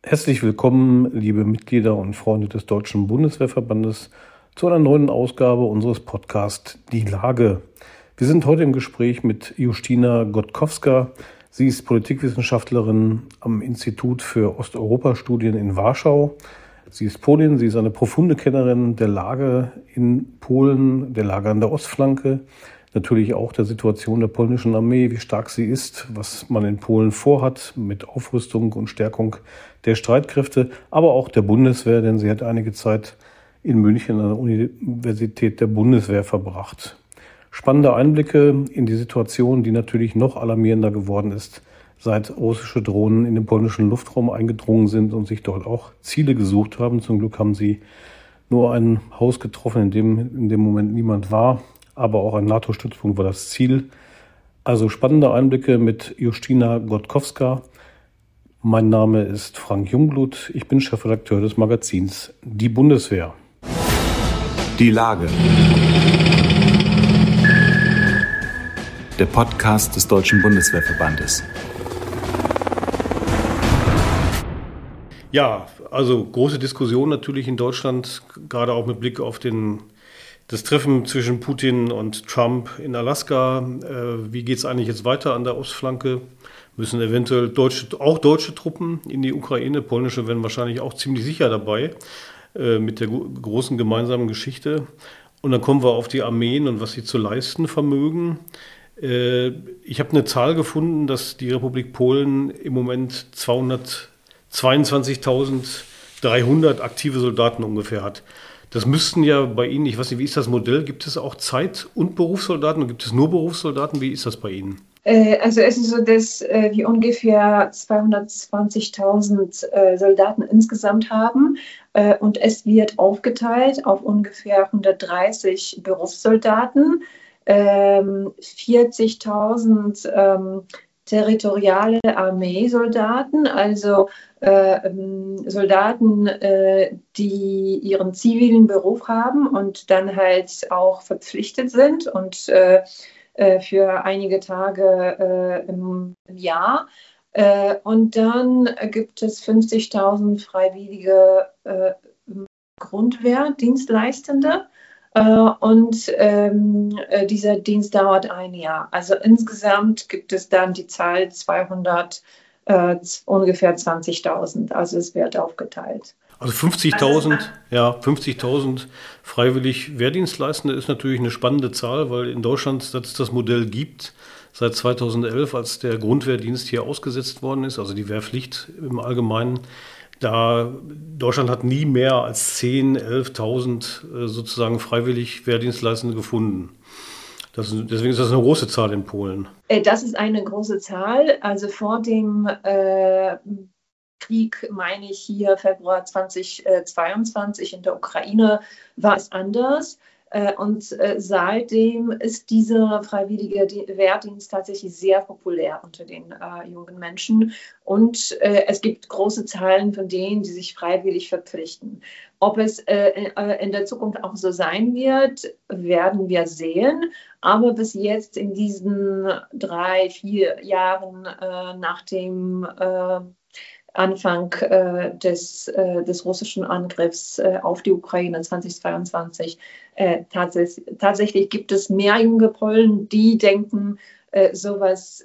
Herzlich willkommen, liebe Mitglieder und Freunde des Deutschen Bundeswehrverbandes, zu einer neuen Ausgabe unseres Podcasts Die Lage. Wir sind heute im Gespräch mit Justyna Gotkowska. Sie ist Politikwissenschaftlerin am Institut für Osteuropa-Studien in Warschau. Sie ist Polin, sie ist eine profunde Kennerin der Lage in Polen, der Lage an der Ostflanke, natürlich auch der Situation der polnischen Armee, wie stark sie ist, was man in Polen vorhat mit Aufrüstung und Stärkung der Streitkräfte, aber auch der Bundeswehr, denn sie hat einige Zeit in München an der Universität der Bundeswehr verbracht. Spannende Einblicke in die Situation, die natürlich noch alarmierender geworden ist, seit russische Drohnen in den polnischen Luftraum eingedrungen sind und sich dort auch Ziele gesucht haben. Zum Glück haben sie nur ein Haus getroffen, in dem Moment niemand war. Aber auch ein NATO-Stützpunkt war das Ziel. Also spannende Einblicke mit Justyna Gotkowska. Mein Name ist Frank Jungblut. Ich bin Chefredakteur des Magazins Die Bundeswehr. Die Lage. Der Podcast des Deutschen Bundeswehrverbandes. Ja, also große Diskussion natürlich in Deutschland, gerade auch mit Blick auf das Treffen zwischen Putin und Trump in Alaska. Wie geht es eigentlich jetzt weiter an der Ostflanke? Müssen eventuell deutsche Truppen in die Ukraine? Polnische werden wahrscheinlich auch ziemlich sicher dabei mit der großen gemeinsamen Geschichte. Und dann kommen wir auf die Armeen und was sie zu leisten vermögen. Ich habe eine Zahl gefunden, dass die Republik Polen im Moment 222.300 aktive Soldaten ungefähr hat. Das müssten ja bei Ihnen, ich weiß nicht, wie ist das Modell? Gibt es auch Zeit- und Berufssoldaten? Gibt es nur Berufssoldaten? Wie ist das bei Ihnen? Also es ist so, dass wir ungefähr 220.000 Soldaten insgesamt haben und es wird aufgeteilt auf ungefähr 130 Berufssoldaten, 40.000 territoriale Armeesoldaten, also Soldaten, die ihren zivilen Beruf haben und dann halt auch verpflichtet sind und für einige Tage im Jahr. Und dann gibt es 50.000 freiwillige Grundwehrdienstleistende. Und dieser Dienst dauert ein Jahr. Also insgesamt gibt es dann die Zahl ungefähr 20.000. Also es wird aufgeteilt. Also 50.000 freiwillig Wehrdienstleistende ist natürlich eine spannende Zahl, weil in Deutschland es das Modell gibt, seit 2011, als der Grundwehrdienst hier ausgesetzt worden ist, also die Wehrpflicht im Allgemeinen. Deutschland hat nie mehr als 10.000, 11.000 sozusagen freiwillig Wehrdienstleistende gefunden. Deswegen ist das eine große Zahl in Polen. Das ist eine große Zahl. Also vor dem Krieg, meine ich hier Februar 2022 in der Ukraine, war es anders. Und seitdem ist dieser freiwillige Wehrdienst tatsächlich sehr populär unter den jungen Menschen. Und es gibt große Zahlen von denen, die sich freiwillig verpflichten. Ob es in der Zukunft auch so sein wird, werden wir sehen. Aber bis jetzt in diesen 3-4 Jahren nach dem Anfang des russischen Angriffs auf die Ukraine 2022. Tatsächlich gibt es mehr junge Polen, die denken, sowas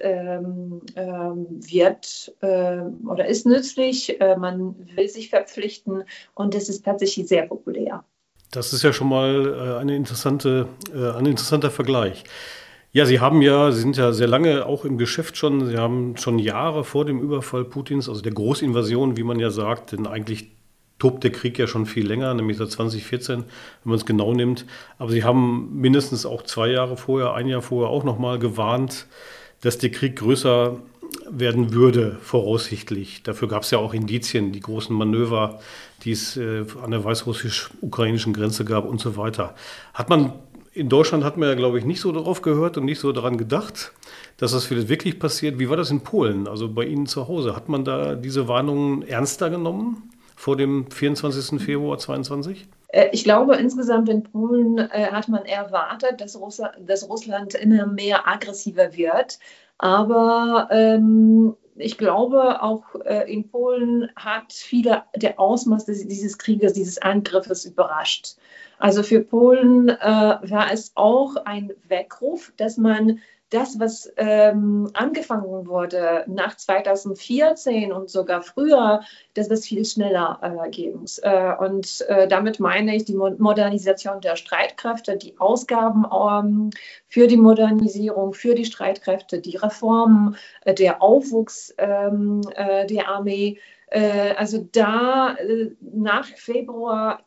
wird oder ist nützlich, man will sich verpflichten und es ist tatsächlich sehr populär. Das ist ja schon mal ein interessanter Vergleich. Ja, Sie sind ja sehr lange auch im Geschäft schon. Sie haben schon Jahre vor dem Überfall Putins, also der Großinvasion, wie man ja sagt, denn eigentlich tobt der Krieg ja schon viel länger, nämlich seit 2014, wenn man es genau nimmt. Aber Sie haben mindestens auch ein Jahr vorher auch nochmal gewarnt, dass der Krieg größer werden würde, voraussichtlich. Dafür gab es ja auch Indizien, die großen Manöver, die es an der weißrussisch-ukrainischen Grenze gab und so weiter. In Deutschland hat man ja, glaube ich, nicht so darauf gehört und nicht so daran gedacht, dass das vielleicht wirklich passiert. Wie war das in Polen, also bei Ihnen zu Hause? Hat man da diese Warnungen ernster genommen vor dem 24. Februar 2022? Ich glaube, insgesamt in Polen hat man erwartet, dass Russland immer mehr aggressiver wird. Aber ich glaube, auch in Polen hat viele der Ausmaß dieses Krieges, dieses Angriffes überrascht. Also für Polen war es auch ein Weckruf, dass man das, was angefangen wurde nach 2014 und sogar früher, dass das viel schneller gehen muss. Und damit meine ich die Modernisation der Streitkräfte, die Ausgaben für die Modernisierung, für die Streitkräfte, die Reformen, der Aufwuchs der Armee. Also da nach Februar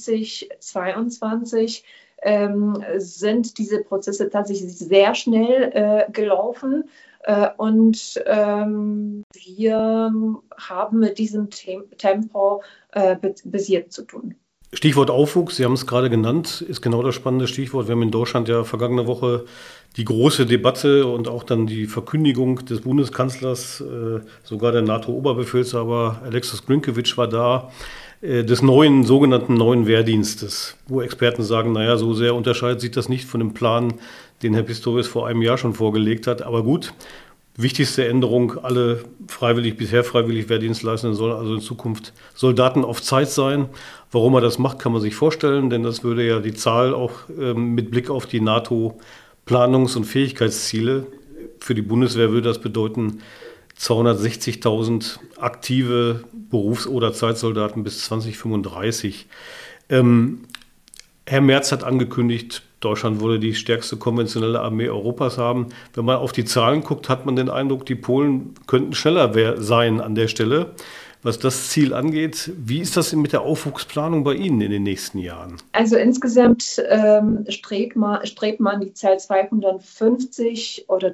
2022 sind diese Prozesse tatsächlich sehr schnell gelaufen. Und wir haben mit diesem Tempo bis jetzt zu tun. Stichwort Aufwuchs, Sie haben es gerade genannt, ist genau das spannende Stichwort. Wir haben in Deutschland ja vergangene Woche die große Debatte und auch dann die Verkündigung des Bundeskanzlers, sogar der NATO-Oberbefehlshaber Alexis Grynkewitsch war da, des sogenannten neuen Wehrdienstes, wo Experten sagen, naja, so sehr unterscheidet sich das nicht von dem Plan, den Herr Pistorius vor einem Jahr schon vorgelegt hat. Aber gut, wichtigste Änderung, alle bisher freiwillig Wehrdienstleistenden sollen also in Zukunft Soldaten auf Zeit sein. Warum er das macht, kann man sich vorstellen, denn das würde ja die Zahl auch mit Blick auf die NATO-Planungs- und Fähigkeitsziele, für die Bundeswehr würde das bedeuten 260.000 aktive Berufs- oder Zeitsoldaten bis 2035. Herr Merz hat angekündigt, Deutschland wolle die stärkste konventionelle Armee Europas haben. Wenn man auf die Zahlen guckt, hat man den Eindruck, die Polen könnten schneller sein an der Stelle, was das Ziel angeht. Wie ist das mit der Aufwuchsplanung bei Ihnen in den nächsten Jahren? Also insgesamt strebt man die Zahl 250 oder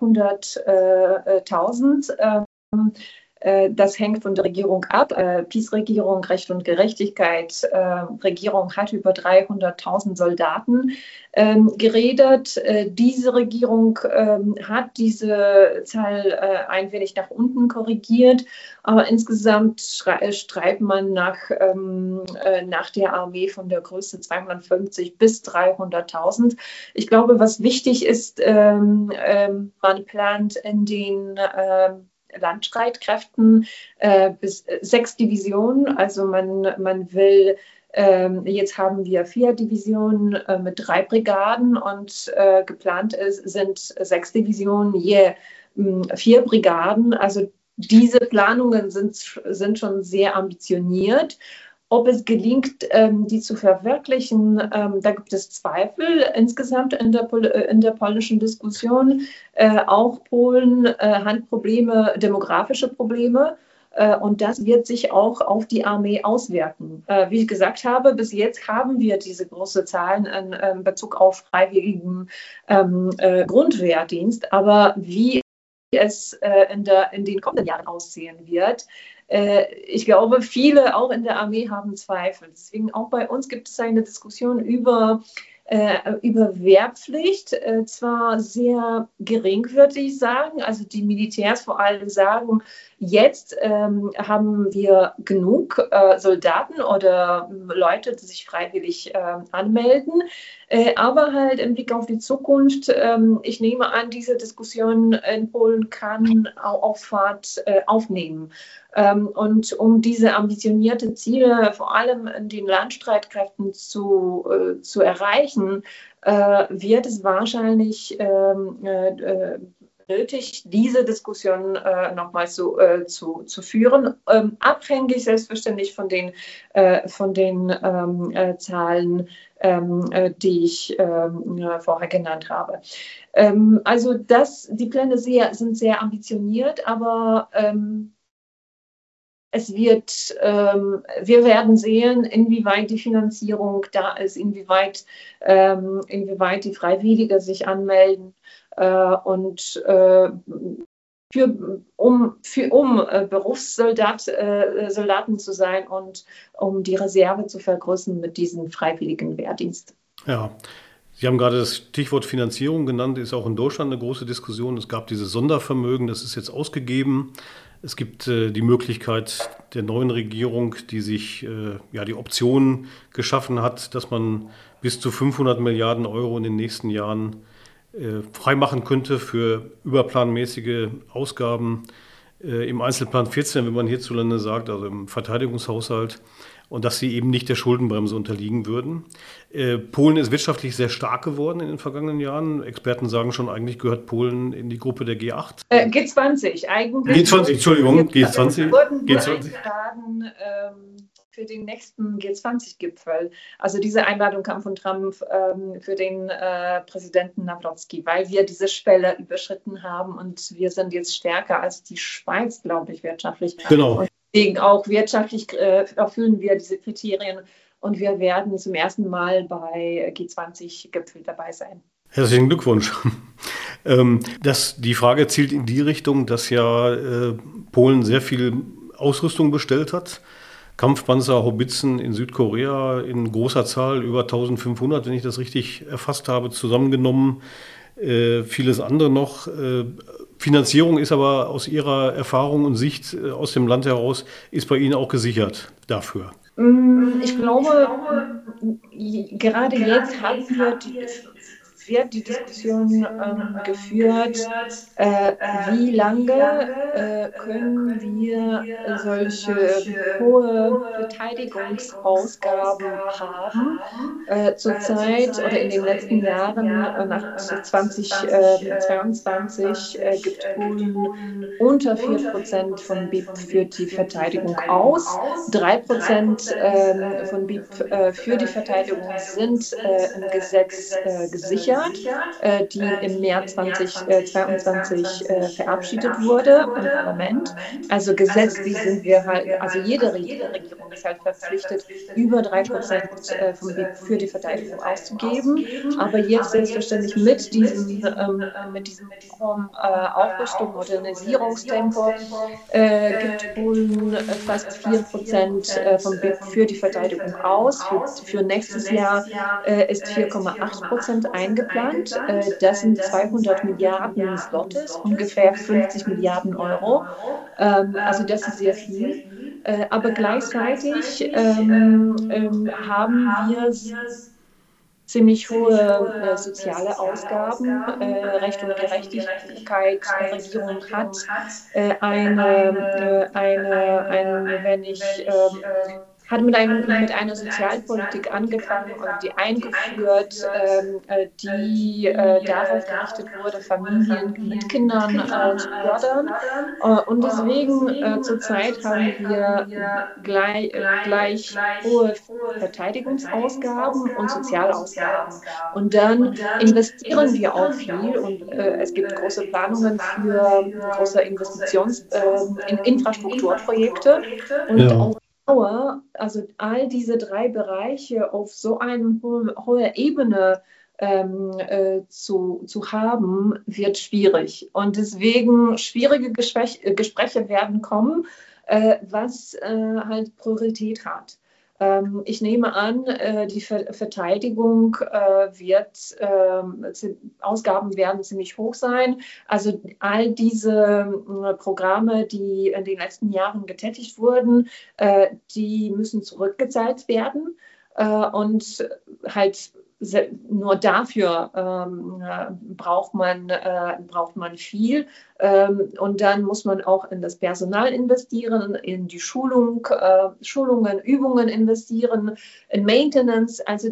300.000. Das hängt von der Regierung ab. PiS-Regierung, Recht und Gerechtigkeit, Regierung hat über 300.000 Soldaten geredet. Diese Regierung hat diese Zahl ein wenig nach unten korrigiert, aber insgesamt streibt man nach der Armee von der Größe 250 bis 300.000. Ich glaube, was wichtig ist, man plant in den Landstreitkräften bis 6 Divisionen. Also man will, jetzt haben wir 4 Divisionen mit 3 Brigaden und geplant sind 6 Divisionen je 4 Brigaden. Also diese Planungen sind schon sehr ambitioniert. Ob es gelingt, die zu verwirklichen, da gibt es Zweifel insgesamt in der polnischen Diskussion. Auch Polen hat Probleme, demografische Probleme. Und das wird sich auch auf die Armee auswirken. Wie ich gesagt habe, bis jetzt haben wir diese großen Zahlen in Bezug auf freiwilligen Grundwehrdienst. Aber wie es in den kommenden Jahren aussehen wird, ich glaube, viele auch in der Armee haben Zweifel. Deswegen auch bei uns gibt es eine Diskussion über Wehrpflicht, zwar sehr gering, würde ich sagen. Also die Militärs vor allem sagen, jetzt haben wir genug Soldaten oder Leute, die sich freiwillig anmelden. Aber halt im Blick auf die Zukunft, ich nehme an, diese Diskussion in Polen kann auch Fahrt aufnehmen. Und um diese ambitionierte Ziele vor allem in den Landstreitkräften zu erreichen, wird es wahrscheinlich nötig, diese Diskussion nochmal zu führen, abhängig selbstverständlich von den Zahlen, die ich vorher genannt habe. Also die Pläne sind sehr ambitioniert, aber wir werden sehen, inwieweit die Finanzierung da ist, inwieweit die Freiwilligen sich anmelden und um Berufssoldaten zu sein und um die Reserve zu vergrößern mit diesem freiwilligen Wehrdienst. Ja. Sie haben gerade das Stichwort Finanzierung genannt, ist auch in Deutschland eine große Diskussion. Es gab dieses Sondervermögen, das ist jetzt ausgegeben. Es gibt die Möglichkeit der neuen Regierung, die sich die Option geschaffen hat, dass man bis zu 500 Milliarden Euro in den nächsten Jahren freimachen könnte für überplanmäßige Ausgaben. im Einzelplan 14, wenn man hierzulande sagt, also im Verteidigungshaushalt, und dass sie eben nicht der Schuldenbremse unterliegen würden. Polen ist wirtschaftlich sehr stark geworden in den vergangenen Jahren. Experten sagen schon, eigentlich gehört Polen in die Gruppe der G8. G20 eigentlich. G20, Entschuldigung, G20. Wir wurden G20. eingeladen für den nächsten G20-Gipfel. Also diese Einladung kam von Trump für den Präsidenten Nawrocki, weil wir diese Schwelle überschritten haben und wir sind jetzt stärker als die Schweiz, glaube ich, wirtschaftlich. Genau. Und deswegen auch wirtschaftlich erfüllen wir diese Kriterien und wir werden zum ersten Mal bei G20-Gipfel dabei sein. Herzlichen Glückwunsch. Die Frage zielt in die Richtung, dass ja Polen sehr viel Ausrüstung bestellt hat. Kampfpanzer, Haubitzen in Südkorea in großer Zahl, über 1500, wenn ich das richtig erfasst habe, zusammengenommen. Vieles andere noch. Finanzierung ist aber aus Ihrer Erfahrung und Sicht aus dem Land heraus, ist bei Ihnen auch gesichert dafür? Ich glaube, gerade jetzt wird die Diskussion geführt, wie lange können wir solche hohe Verteidigungsausgaben haben. Zurzeit oder in den letzten Jahren, nach 2022, gibt Polen unter 4% von BIP für die Verteidigung aus. 3% von BIP für die Verteidigung sind im Gesetz gesichert, die im März 2022 verabschiedet wurde im Parlament. Also gesetzlich sind wir halt, also jede Regierung ist halt verpflichtet, über 3% vom BIP für die Verteidigung auszugeben. Aber jetzt selbstverständlich mit diesem Aufrüstung, Modernisierungstempo gibt Polen fast 4% vom BIP für die Verteidigung aus. Für nächstes Jahr ist 4,8% eingeplant. Das sind 200 Milliarden Zlotys, ungefähr 50 Milliarden Euro. Also das ist sehr viel. Aber gleichzeitig haben wir ziemlich hohe soziale Ausgaben. Recht und Gerechtigkeit, die Regierung hat hat mit einer Sozialpolitik angefangen und die eingeführt, die darauf gerichtet wurde, Familien mit Kindern zu fördern. Und deswegen zurzeit haben wir gleich hohe Verteidigungsausgaben und Sozialausgaben. Und dann investieren wir auch viel und es gibt große Planungen für große in Infrastrukturprojekte und auch also all diese drei Bereiche auf so eine hohe Ebene zu haben, wird schwierig. Und deswegen schwierige Gespräche werden kommen, was halt Priorität hat. Ich nehme an, die Verteidigung Ausgaben werden ziemlich hoch sein. Also all diese Programme, die in den letzten Jahren getätigt wurden, die müssen zurückgezahlt werden und halt nur dafür braucht man viel und dann muss man auch in das Personal investieren, in die Schulungen, Übungen investieren, in Maintenance. Also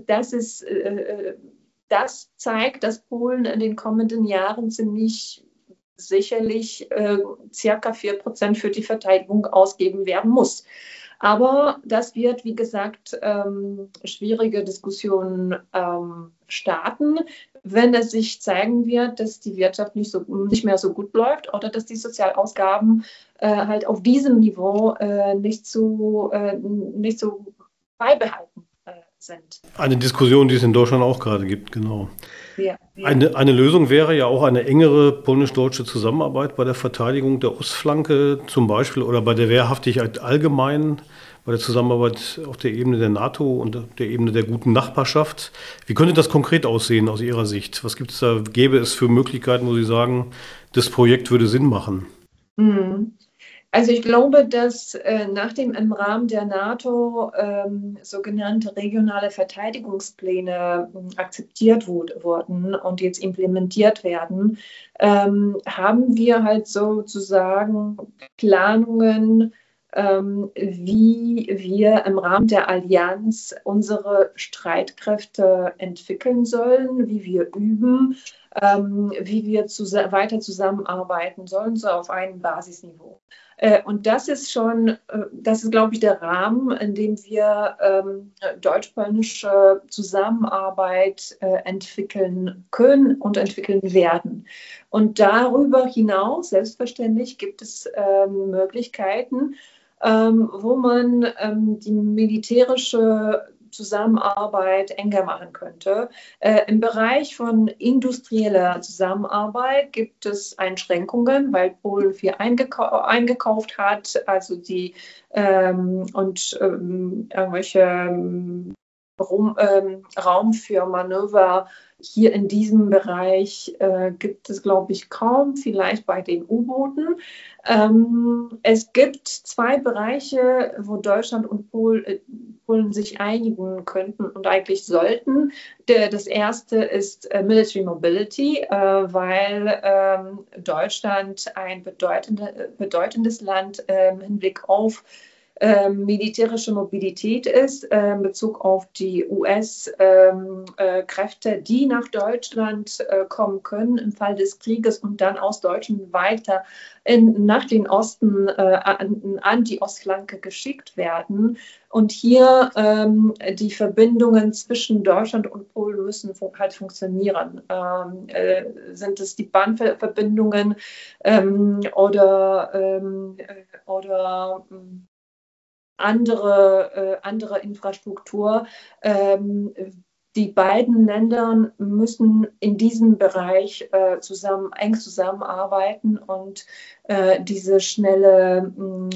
das zeigt, dass Polen in den kommenden Jahren ziemlich sicherlich circa 4% für die Verteidigung ausgeben werden muss. Aber das wird, wie gesagt, schwierige Diskussionen starten, wenn es sich zeigen wird, dass die Wirtschaft nicht mehr so gut läuft oder dass die Sozialausgaben halt auf diesem Niveau nicht so beibehalten sind. Eine Diskussion, die es in Deutschland auch gerade gibt, genau. Ja. Eine Lösung wäre ja auch eine engere polnisch-deutsche Zusammenarbeit bei der Verteidigung der Ostflanke zum Beispiel oder bei der Wehrhaftigkeit allgemein, bei der Zusammenarbeit auf der Ebene der NATO und der Ebene der guten Nachbarschaft. Wie könnte das konkret aussehen aus Ihrer Sicht? Was gäbe es für Möglichkeiten, wo Sie sagen, das Projekt würde Sinn machen? Also ich glaube, dass nachdem im Rahmen der NATO sogenannte regionale Verteidigungspläne akzeptiert wurden und jetzt implementiert werden, haben wir halt sozusagen Planungen, wie wir im Rahmen der Allianz unsere Streitkräfte entwickeln sollen, wie wir üben, wie wir weiter zusammenarbeiten sollen, so auf einem Basisniveau. Und das ist glaube ich, der Rahmen, in dem wir deutsch-polnische Zusammenarbeit entwickeln können und entwickeln werden. Und darüber hinaus, selbstverständlich, gibt es Möglichkeiten, wo man die militärische Zusammenarbeit enger machen könnte. Im Bereich von industrieller Zusammenarbeit gibt es Einschränkungen, weil Polen viel eingekauft hat, also irgendwelche Raum für Manöver hier in diesem Bereich gibt es, glaube ich, kaum, vielleicht bei den U-Booten. Es gibt zwei Bereiche, wo Deutschland und Polen sich einigen könnten und eigentlich sollten. Das erste ist Military Mobility, weil Deutschland ein bedeutendes Land im Hinblick auf militärische Mobilität ist, in Bezug auf die US-Kräfte, die nach Deutschland kommen können im Fall des Krieges und dann aus Deutschland weiter nach den Osten an die Ostflanke geschickt werden. Und hier die Verbindungen zwischen Deutschland und Polen müssen halt funktionieren. Sind es die Bahnverbindungen oder andere Infrastruktur. Die beiden Länder müssen in diesem Bereich eng zusammenarbeiten und diese schnelle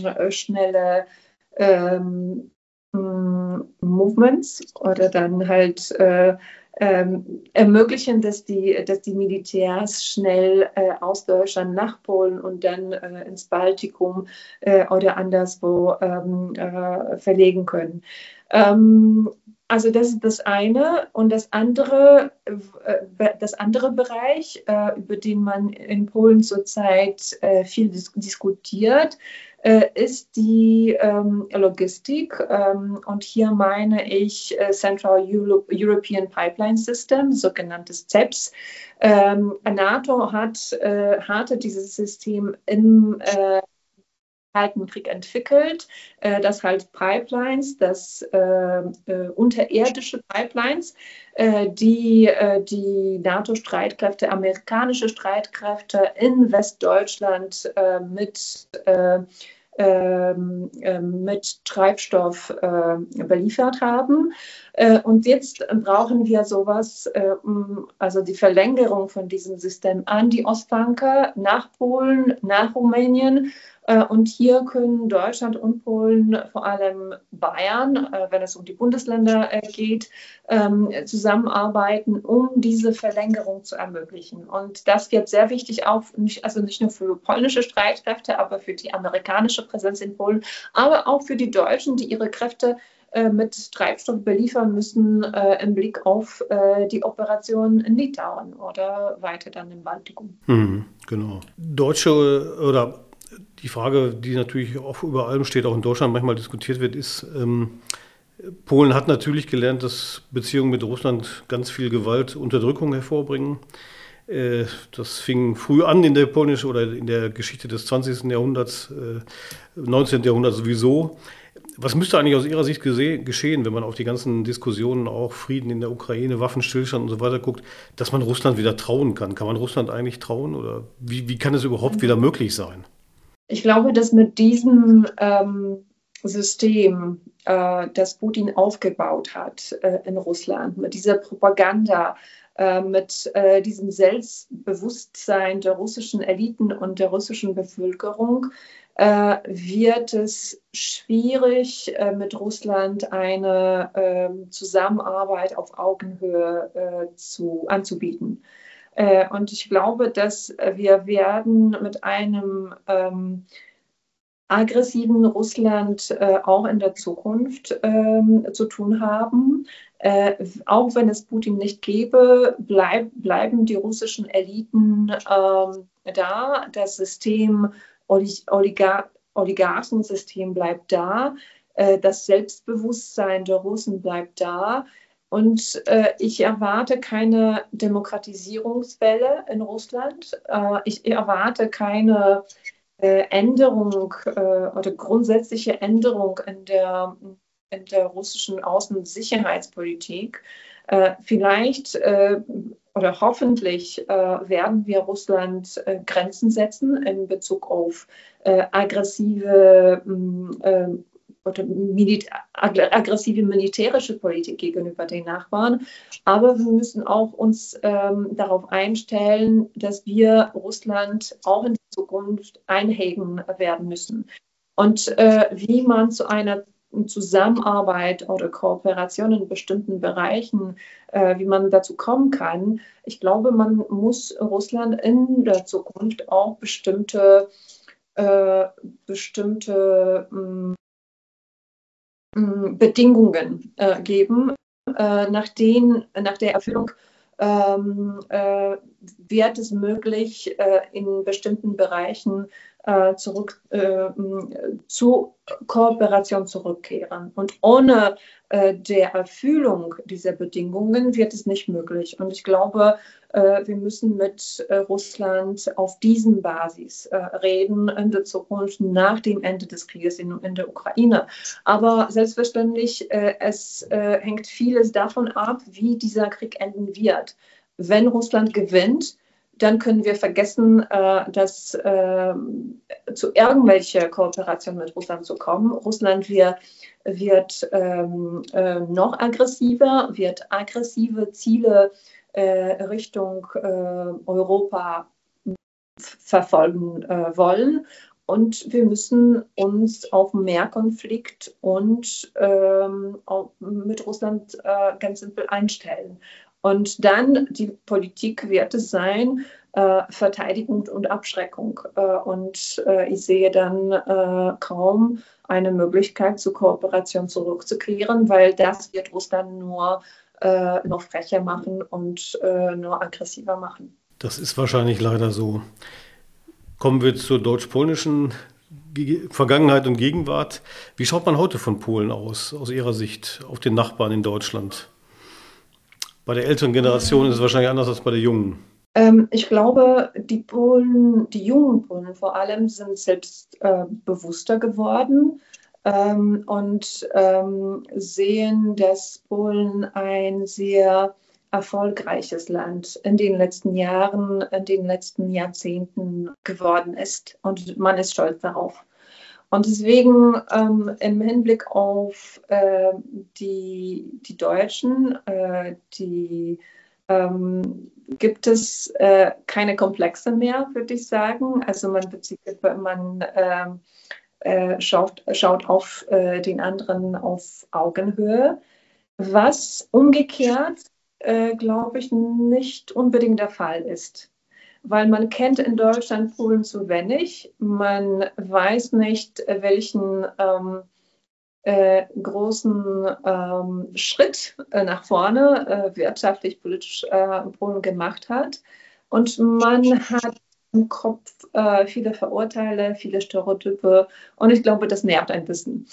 Movements oder dann halt ermöglichen, dass die Militärs schnell aus Deutschland nach Polen und dann ins Baltikum oder anderswo verlegen können. Also das ist das eine. Und das andere Bereich, über den man in Polen zurzeit viel diskutiert, ist die Logistik. Und hier meine ich Central European Pipeline System, sogenanntes CEPS. NATO hatte dieses System im Kalten Krieg entwickelt, das halt Pipelines, unterirdische Pipelines, die NATO-Streitkräfte, amerikanische Streitkräfte in Westdeutschland mit Treibstoff beliefert haben. Und jetzt brauchen wir sowas, also die Verlängerung von diesem System an die Ostflanke, nach Polen, nach Rumänien. Und hier können Deutschland und Polen, vor allem Bayern, wenn es um die Bundesländer geht, zusammenarbeiten, um diese Verlängerung zu ermöglichen. Und das wird sehr wichtig, nicht nur für polnische Streitkräfte, aber für die amerikanische Präsenz in Polen, aber auch für die Deutschen, die ihre Kräfte mit Treibstoff beliefern müssen im Blick auf die Operation in Litauen oder weiter dann im Baltikum. Genau. Die Frage, die natürlich auch über allem steht, auch in Deutschland manchmal diskutiert wird, ist, Polen hat natürlich gelernt, dass Beziehungen mit Russland ganz viel Gewalt, Unterdrückung hervorbringen. Das fing früh an in der polnischen oder in der Geschichte des 20. Jahrhunderts, 19. Jahrhunderts sowieso. Was müsste eigentlich aus Ihrer Sicht geschehen, wenn man auf die ganzen Diskussionen, auch Frieden in der Ukraine, Waffenstillstand und so weiter guckt, dass man Russland wieder trauen kann? Kann man Russland eigentlich trauen oder wie kann es überhaupt wieder möglich sein? Ich glaube, dass mit diesem System, das Putin aufgebaut hat in Russland, mit dieser Propaganda, mit diesem Selbstbewusstsein der russischen Eliten und der russischen Bevölkerung, wird es schwierig, mit Russland eine Zusammenarbeit auf Augenhöhe anzubieten. Und ich glaube, dass wir werden mit einem aggressiven Russland auch in der Zukunft zu tun haben. Auch wenn es Putin nicht gäbe, bleiben die russischen Eliten da. Das System, Oligarchensystem bleibt da. Das Selbstbewusstsein der Russen bleibt da. Und ich erwarte keine Demokratisierungswelle in Russland. Ich erwarte keine Änderung oder grundsätzliche Änderung in der russischen Außen- und Sicherheitspolitik. Vielleicht oder hoffentlich werden wir Russland Grenzen setzen in Bezug auf aggressive aggressive militärische Politik gegenüber den Nachbarn. Aber wir müssen auch uns darauf einstellen, dass wir Russland auch in Zukunft einhegen werden müssen. Und wie man zu einer Zusammenarbeit oder Kooperation in bestimmten Bereichen, wie man dazu kommen kann. Ich glaube, man muss Russland in der Zukunft auch bestimmte Bedingungen geben, nach der Erfüllung wird es möglich, in bestimmten Bereichen zu Kooperation zurückkehren. Und ohne der Erfüllung dieser Bedingungen wird es nicht möglich. Und ich glaube, wir müssen mit Russland auf diesen Basis reden in der Zukunft nach dem Ende des Krieges in der Ukraine. Aber selbstverständlich, es hängt vieles davon ab, wie dieser Krieg enden wird. Wenn Russland gewinnt, dann können wir vergessen, dass zu irgendwelcher Kooperation mit Russland zu kommen. Russland wird noch aggressiver, wird aggressive Ziele Richtung Europa verfolgen wollen. Und wir müssen uns auf mehr Konflikt und mit Russland ganz simpel einstellen. Und dann die Politik wird es sein, Verteidigung und Abschreckung. Und ich sehe dann kaum eine Möglichkeit zur Kooperation zurückzukehren, weil das wird Russland nur noch frecher machen und nur aggressiver machen. Das ist wahrscheinlich leider so. Kommen wir zur deutsch-polnischen Vergangenheit und Gegenwart. Wie schaut man heute von Polen aus Ihrer Sicht, auf den Nachbarn in Deutschland? Bei der älteren Generation ist es wahrscheinlich anders als bei der jungen. Ich glaube, die jungen Polen vor allem, sind selbstbewusster geworden und sehen, dass Polen ein sehr erfolgreiches Land in den letzten Jahren, in den letzten Jahrzehnten geworden ist. Und man ist stolz darauf. Und deswegen im Hinblick auf die Deutschen, gibt es keine Komplexe mehr, würde ich sagen. Also man schaut auf den anderen auf Augenhöhe, was umgekehrt, glaube ich, nicht unbedingt der Fall ist. Weil man kennt in Deutschland Polen zu wenig. Man weiß nicht, welchen großen Schritt nach vorne wirtschaftlich, politisch Polen gemacht hat. Und man hat im Kopf viele Vorurteile, viele Stereotype. Und ich glaube, das nervt ein bisschen.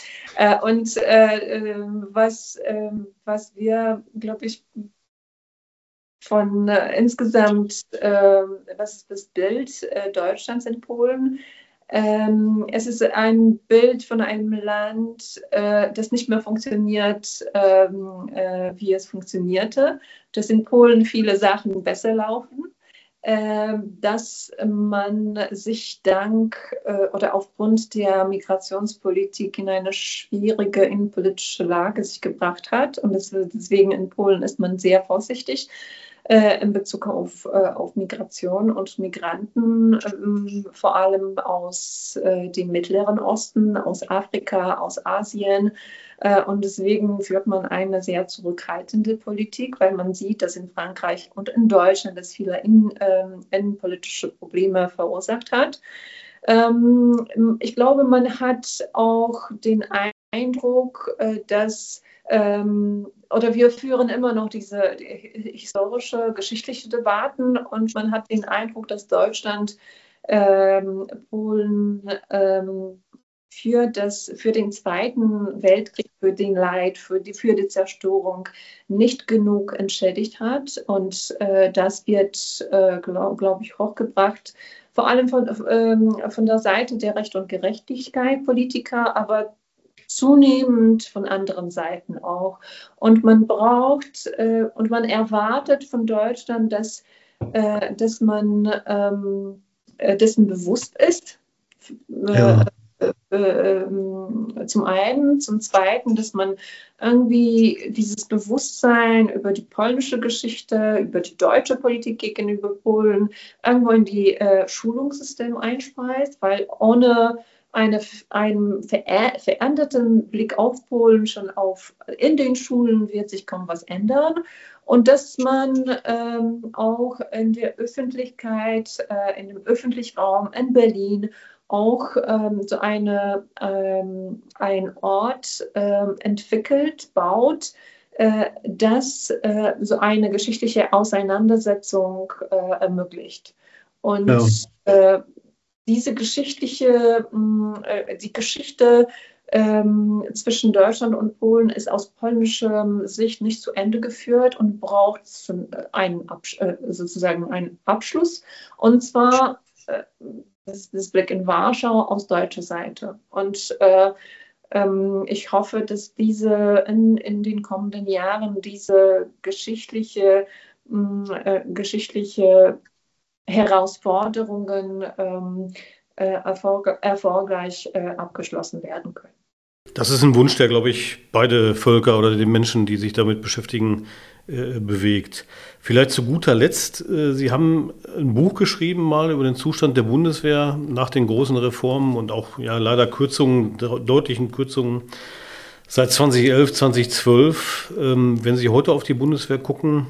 Was wir, glaube ich, von insgesamt, was ist das Bild Deutschlands in Polen? Es ist ein Bild von einem Land, das nicht mehr funktioniert, wie es funktionierte, dass in Polen viele Sachen besser laufen, dass man sich oder aufgrund der Migrationspolitik in eine schwierige innenpolitische Lage sich gebracht hat. Und deswegen in Polen ist man sehr vorsichtig in Bezug auf Migration und Migranten, vor allem aus dem Mittleren Osten, aus Afrika, aus Asien. Und deswegen führt man eine sehr zurückhaltende Politik, weil man sieht, dass in Frankreich und in Deutschland das viele innenpolitische Probleme verursacht hat. Ich glaube, man hat auch den Eindruck, dass oder wir führen immer noch diese historische, geschichtliche Debatten und man hat den Eindruck, dass Deutschland Polen für den Zweiten Weltkrieg, für den Leid, für die Zerstörung nicht genug entschädigt hat. Und das wird, glaube ich, hochgebracht, vor allem von der Seite der Recht und Gerechtigkeit Politiker, aber zunehmend von anderen Seiten auch. Und man braucht und man erwartet von Deutschland, dass man dessen bewusst ist. Ja. Zum einen, zum zweiten, dass man irgendwie dieses Bewusstsein über die polnische Geschichte, über die deutsche Politik gegenüber Polen irgendwo in die Schulungssystem einspeist, weil ohne einen veränderten Blick auf Polen schon in den Schulen wird sich kaum was ändern. Und dass man auch in der Öffentlichkeit, in dem öffentlichen Raum in Berlin auch so ein Ort entwickelt, baut, das so eine geschichtliche Auseinandersetzung ermöglicht. Und die Geschichte zwischen Deutschland und Polen ist aus polnischer Sicht nicht zu Ende geführt und braucht sozusagen einen Abschluss. Und zwar das Blick in Warschau aus deutscher Seite. Und ich hoffe, dass in den kommenden Jahren diese geschichtliche Herausforderungen erfolgreich abgeschlossen werden können. Das ist ein Wunsch, der, glaube ich, beide Völker oder die Menschen, die sich damit beschäftigen, bewegt. Vielleicht zu guter Letzt, Sie haben ein Buch geschrieben mal über den Zustand der Bundeswehr nach den großen Reformen und auch leider deutlichen Kürzungen seit 2011, 2012. Wenn Sie heute auf die Bundeswehr gucken,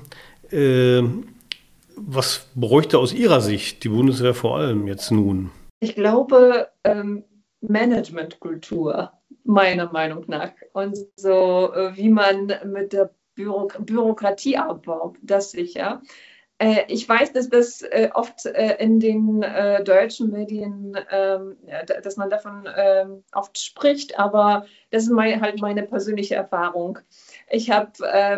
was bräuchte aus Ihrer Sicht die Bundeswehr vor allem jetzt nun? Ich glaube, Managementkultur, meiner Meinung nach. Und so, wie man mit der Bürokratie abbaut, das sicher. Ich weiß, dass das oft in den deutschen Medien, dass man davon oft spricht, aber das ist meine persönliche Erfahrung. Ich habe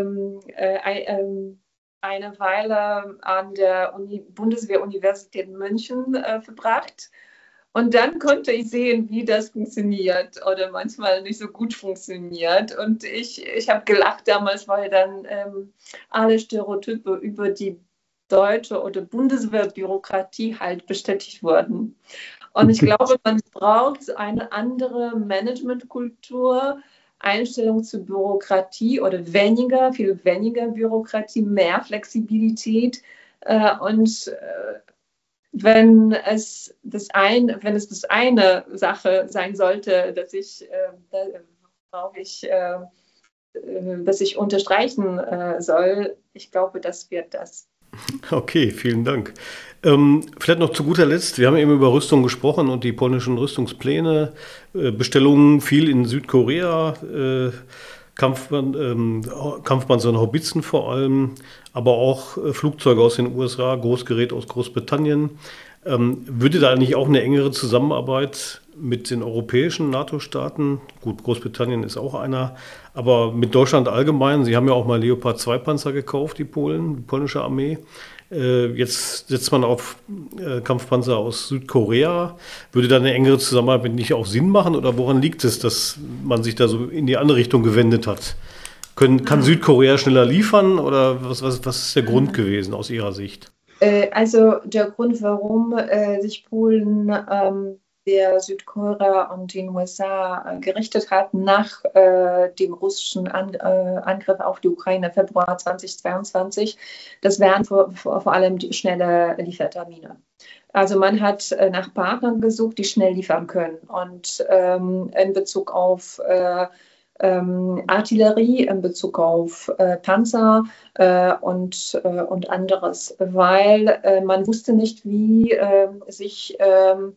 eine Weile an der Bundeswehr-Universität München verbracht. Und dann konnte ich sehen, wie das funktioniert oder manchmal nicht so gut funktioniert. Und ich habe gelacht damals, weil dann alle Stereotype über die deutsche oder Bundeswehrbürokratie halt bestätigt wurden. Und ich glaube, man braucht eine andere Managementkultur, Einstellung zur Bürokratie oder viel weniger Bürokratie, mehr Flexibilität wenn es das eine Sache sein sollte, dass ich unterstreichen soll, ich glaube, das wird das. Okay, vielen Dank. Vielleicht noch zu guter Letzt, wir haben eben über Rüstung gesprochen und die polnischen Rüstungspläne, Bestellungen viel in Südkorea, Kampfpanzer und Haubitzen vor allem, aber auch Flugzeuge aus den USA, Großgerät aus Großbritannien. Würde da eigentlich auch eine engere Zusammenarbeit mit den europäischen NATO-Staaten, gut, Großbritannien ist auch einer, aber mit Deutschland allgemein, Sie haben ja auch mal Leopard 2 Panzer gekauft, die polnische Armee. Jetzt setzt man auf Kampfpanzer aus Südkorea. Würde da eine engere Zusammenarbeit nicht auch Sinn machen? Oder woran liegt es, dass man sich da so in die andere Richtung gewendet hat? Kann Südkorea schneller liefern? Oder was ist der Grund gewesen aus Ihrer Sicht? Also der Grund, warum sich Polen der Südkorea und den USA gerichtet hat nach dem russischen Angriff auf die Ukraine Februar 2022. Das wären vor allem die schnelle Liefertermine. Also man hat nach Partnern gesucht, die schnell liefern können. Und in Bezug auf Artillerie, in Bezug auf Panzer und anderes, weil man wusste nicht, wie sich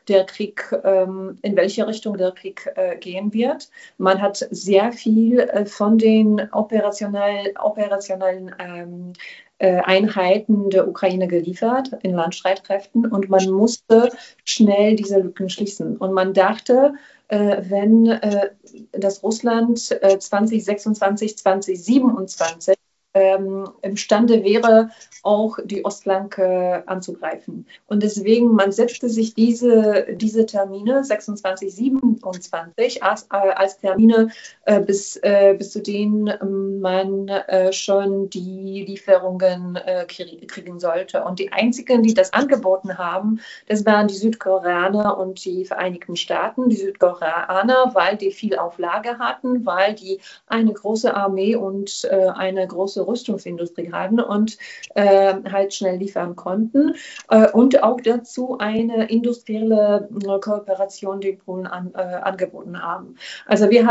der Krieg, in welche Richtung der Krieg gehen wird. Man hat sehr viel von den operationellen Einheiten der Ukraine geliefert in Landstreitkräften und man musste schnell diese Lücken schließen. Und man dachte, wenn das Russland 2026, 2027 imstande wäre, auch die Ostflanke anzugreifen. Und deswegen, man setzte sich diese Termine, 26, 27, als Termine, bis zu denen man schon die Lieferungen kriegen sollte. Und die einzigen, die das angeboten haben, das waren die Südkoreaner und die Vereinigten Staaten. Die Südkoreaner, weil die viel auf Lager hatten, weil die eine große Armee und eine große Rüstungsindustrie hatten und halt schnell liefern konnten und auch dazu eine industrielle Kooperation, die Polen angeboten haben. Also wir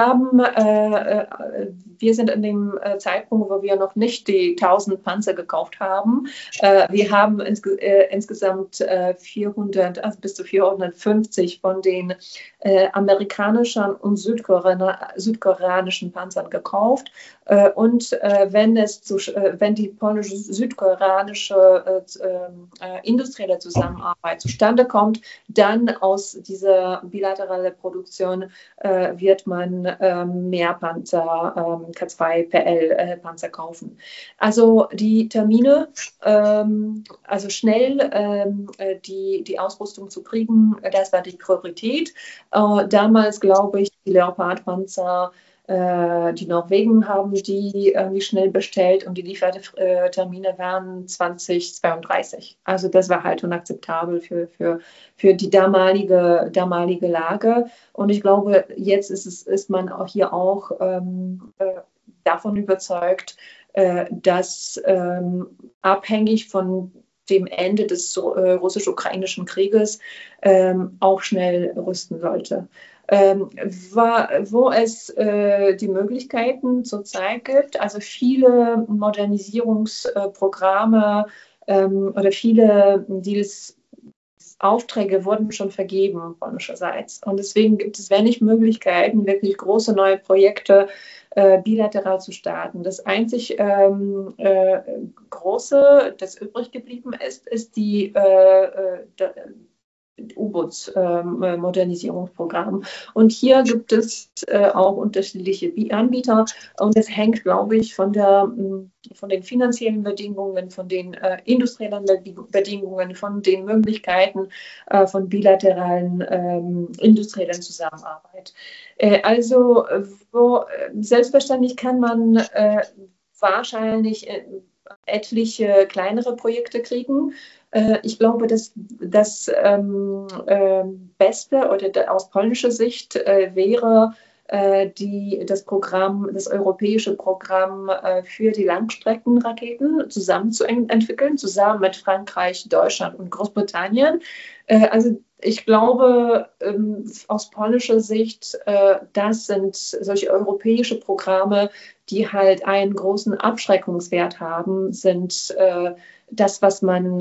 sind in dem Zeitpunkt, wo wir noch nicht die 1000 Panzer gekauft haben. Wir haben insgesamt 400, also bis zu 450 von den amerikanischen und südkoreanischen Panzern gekauft. Und wenn die polnisch-südkoreanische industrielle Zusammenarbeit zustande kommt, dann aus dieser bilateralen Produktion wird man mehr Panzer, K2 PL Panzer kaufen. Also die Termine, also schnell die Ausrüstung zu kriegen, das war die Priorität. Damals, glaube ich, die Leopard-Panzer, die Norwegen haben die schnell bestellt und die Liefertermine waren 2032. Also das war halt unakzeptabel für die damalige Lage. Und ich glaube, jetzt ist man auch hier davon überzeugt, dass abhängig von dem Ende des russisch-ukrainischen Krieges auch schnell rüsten sollte. Wo es die Möglichkeiten zurzeit gibt, also viele Modernisierungsprogramme oder viele Deals, Aufträge wurden schon vergeben polnischerseits. Und deswegen gibt es wenig Möglichkeiten, wirklich große neue Projekte bilateral zu starten. Das einzig Große, das übrig geblieben ist die U-Boots-Modernisierungsprogramm. Und hier gibt es auch unterschiedliche Anbieter und es hängt, glaube ich, von den finanziellen Bedingungen, von den industriellen Bedingungen, von den Möglichkeiten von bilateralen industriellen Zusammenarbeit. Selbstverständlich kann man wahrscheinlich etliche kleinere Projekte kriegen. Ich glaube, das Beste oder aus polnischer Sicht wäre das europäische Programm für die Langstreckenraketen zusammen zu entwickeln, zusammen mit Frankreich, Deutschland und Großbritannien. Also ich glaube, aus polnischer Sicht, das sind solche europäische Programme, die halt einen großen Abschreckungswert haben, sind das, was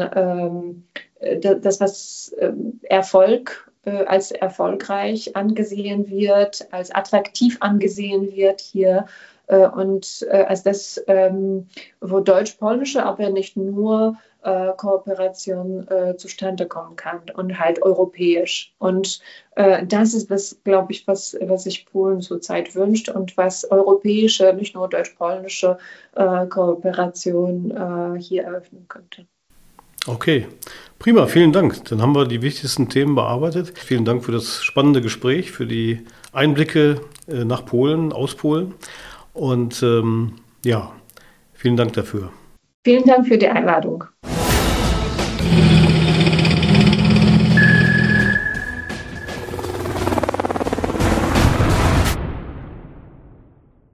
Erfolg als erfolgreich angesehen wird, als attraktiv angesehen wird hier und als das, wo deutsch-polnische, aber nicht nur Kooperation zustande kommen kann und halt europäisch. Und das ist das, glaube ich, was sich Polen zurzeit wünscht und was europäische, nicht nur deutsch-polnische Kooperation hier eröffnen könnte. Okay, prima, vielen Dank. Dann haben wir die wichtigsten Themen bearbeitet. Vielen Dank für das spannende Gespräch, für die Einblicke nach Polen, aus Polen. Und vielen Dank dafür. Vielen Dank für die Einladung.